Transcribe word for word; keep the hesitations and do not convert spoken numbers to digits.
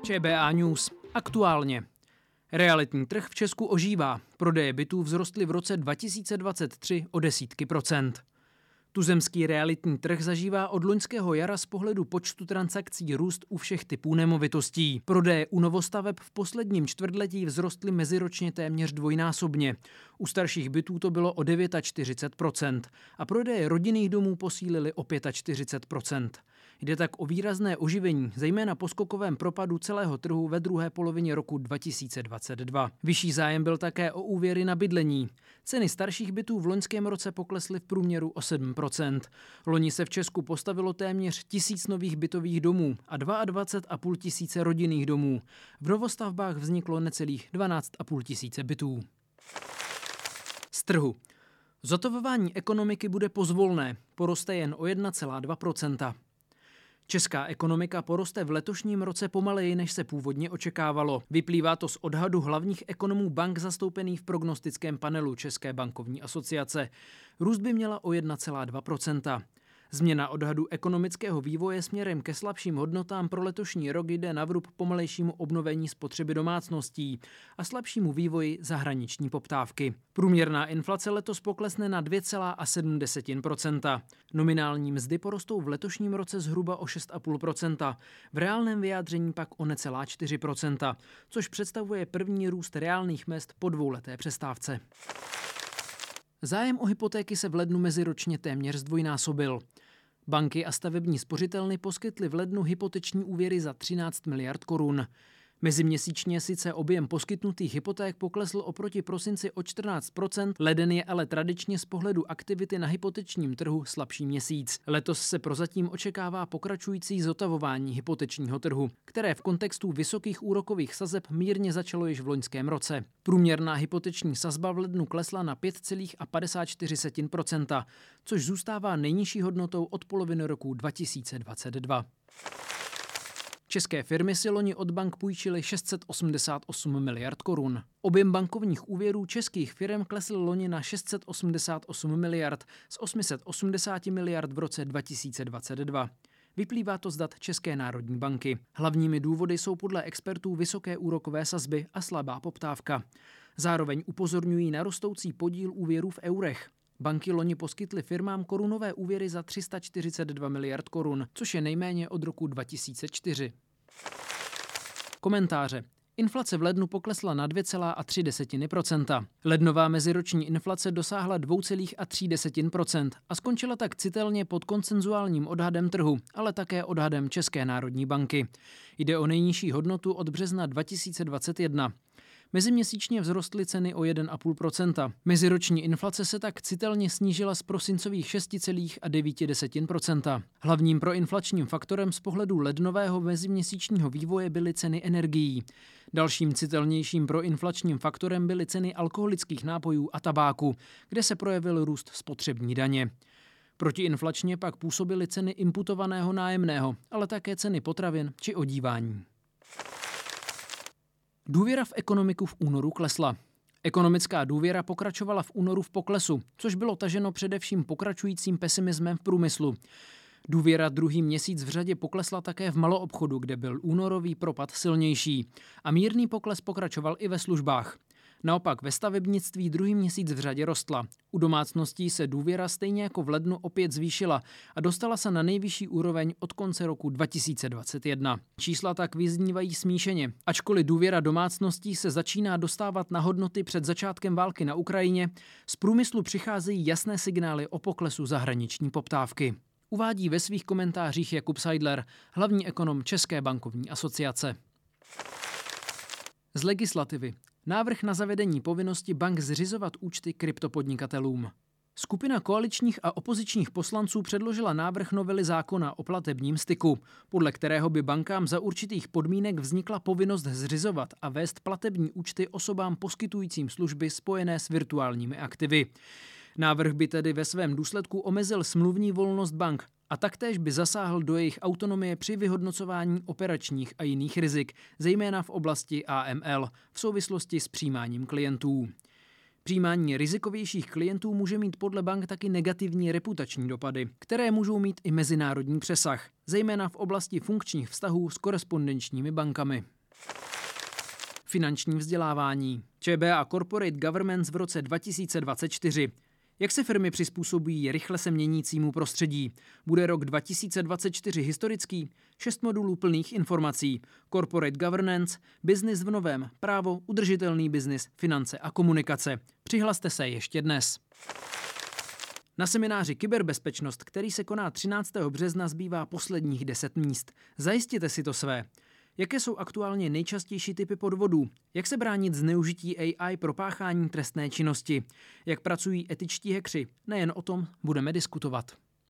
ČBA News. Aktuálně. Realitní trh v Česku ožívá. Prodeje bytů vzrostly v roce dva tisíce dvacet tři o desítky procent. Tuzemský realitní trh zažívá od loňského jara z pohledu počtu transakcí růst u všech typů nemovitostí. Prodeje u novostaveb v posledním čtvrtletí vzrostly meziročně téměř dvojnásobně. U starších bytů to bylo o čtyřicet devět procent a prodeje rodinných domů posílily o čtyřicet pět procent. Jde tak o výrazné oživení, zejména po skokovém propadu celého trhu ve druhé polovině roku dva tisíce dvacet dva. Vyšší zájem byl také o úvěry na bydlení. Ceny starších bytů v loňském roce poklesly v průměru o sedm procent. Loni se v Česku postavilo téměř tisíc nových bytových domů a dvacet dva a půl tisíce rodinných domů. V novostavbách vzniklo necelých dvanáct a půl tisíce bytů. Z trhu. Zotovování ekonomiky bude pozvolné, poroste jen o jedna celá dva procenta. Česká ekonomika poroste v letošním roce pomaleji, než se původně očekávalo. Vyplývá to z odhadu hlavních ekonomů bank zastoupených v prognostickém panelu České bankovní asociace. Růst by měla o jedna celá dva procenta. Změna odhadu ekonomického vývoje směrem ke slabším hodnotám pro letošní rok jde na vrub pomalejšímu obnovení spotřeby domácností a slabšímu vývoji zahraniční poptávky. Průměrná inflace letos poklesne na dvě celá sedm procenta. Nominální mzdy porostou v letošním roce zhruba o šest celá pět procenta, v reálném vyjádření pak o necelá čtyři procenta, což představuje první růst reálných mezd po dvouleté přestávce. Zájem o hypotéky se v lednu meziročně téměř zdvojnásobil. Banky a stavební spořitelny poskytly v lednu hypoteční úvěry za třináct miliard korun. Meziměsíčně sice objem poskytnutých hypoték poklesl oproti prosinci o čtrnáct procent, leden je ale tradičně z pohledu aktivity na hypotečním trhu slabší měsíc. Letos se prozatím očekává pokračující zotavování hypotečního trhu, které v kontextu vysokých úrokových sazeb mírně začalo již v loňském roce. Průměrná hypoteční sazba v lednu klesla na pět celá padesát čtyři procenta, což zůstává nejnižší hodnotou od poloviny roku dva tisíce dvacet dva. České firmy si loni od bank půjčily šest set osmdesát osm miliard korun. Objem bankovních úvěrů českých firm klesl loni na šest set osmdesát osm miliard z osm set osmdesát miliard v roce dva tisíce dvacet dva. Vyplývá to z dat České národní banky. Hlavními důvody jsou podle expertů vysoké úrokové sazby a slabá poptávka. Zároveň upozorňují na rostoucí podíl úvěrů v eurech. Banky loni poskytly firmám korunové úvěry za tři sta čtyřicet dva miliard korun, což je nejméně od roku dva tisíce čtyři. Komentáře. Inflace v lednu poklesla na dvě celá tři procenta. Lednová meziroční inflace dosáhla dvě celá tři procenta a skončila tak citelně pod konsenzuálním odhadem trhu, ale také odhadem České národní banky. Jde o nejnižší hodnotu od března dva tisíce dvacet jedna. Meziměsíčně vzrostly ceny o jedna celá pět procenta. Meziroční inflace se tak citelně snížila z prosincových šest celá devět procenta. Hlavním proinflačním faktorem z pohledu lednového meziměsíčního vývoje byly ceny energií. Dalším citelnějším proinflačním faktorem byly ceny alkoholických nápojů a tabáku, kde se projevil růst spotřební daně. Protiinflačně pak působily ceny imputovaného nájemného, ale také ceny potravin či odívání. Důvěra v ekonomiku v únoru klesla. Ekonomická důvěra pokračovala v únoru v poklesu, což bylo taženo především pokračujícím pesimismem v průmyslu. Důvěra druhý měsíc v řadě poklesla také v maloobchodu, kde byl únorový propad silnější. A mírný pokles pokračoval i ve službách. Naopak ve stavebnictví druhý měsíc v řadě rostla. U domácností se důvěra stejně jako v lednu opět zvýšila a dostala se na nejvyšší úroveň od konce roku dva tisíce dvacet jedna. Čísla tak vyznívají smíšeně. Ačkoliv důvěra domácností se začíná dostávat na hodnoty před začátkem války na Ukrajině, z průmyslu přicházejí jasné signály o poklesu zahraniční poptávky. Uvádí ve svých komentářích Jakub Seidler, hlavní ekonom České bankovní asociace. Z legislativy. Návrh na zavedení povinnosti bank zřizovat účty kryptopodnikatelům. Skupina koaličních a opozičních poslanců předložila návrh novely zákona o platebním styku, podle kterého by bankám za určitých podmínek vznikla povinnost zřizovat a vést platební účty osobám poskytujícím služby spojené s virtuálními aktivy. Návrh by tedy ve svém důsledku omezil smluvní volnost bank a taktéž by zasáhl do jejich autonomie při vyhodnocování operačních a jiných rizik, zejména v oblasti A M L, v souvislosti s přijímáním klientů. Přijímání rizikovějších klientů může mít podle bank taky negativní reputační dopady, které můžou mít i mezinárodní přesah, zejména v oblasti funkčních vztahů s korespondenčními bankami. Finanční vzdělávání. ČB a Corporate Governance v roce dva tisíce dvacet čtyři. Jak se firmy přizpůsobují rychle se měnícímu prostředí? Bude rok dva tisíce dvacet čtyři historický? Šest modulů plných informací. Corporate Governance, biznis v novém, právo, udržitelný biznis, finance a komunikace. Přihlaste se ještě dnes. Na semináři Kyberbezpečnost, který se koná třináctého března, zbývá posledních deset míst. Zajistěte si to své. Jaké jsou aktuálně nejčastější typy podvodů? Jak se bránit zneužití A I pro páchání trestné činnosti? Jak pracují etičtí hackři? Nejen o tom budeme diskutovat.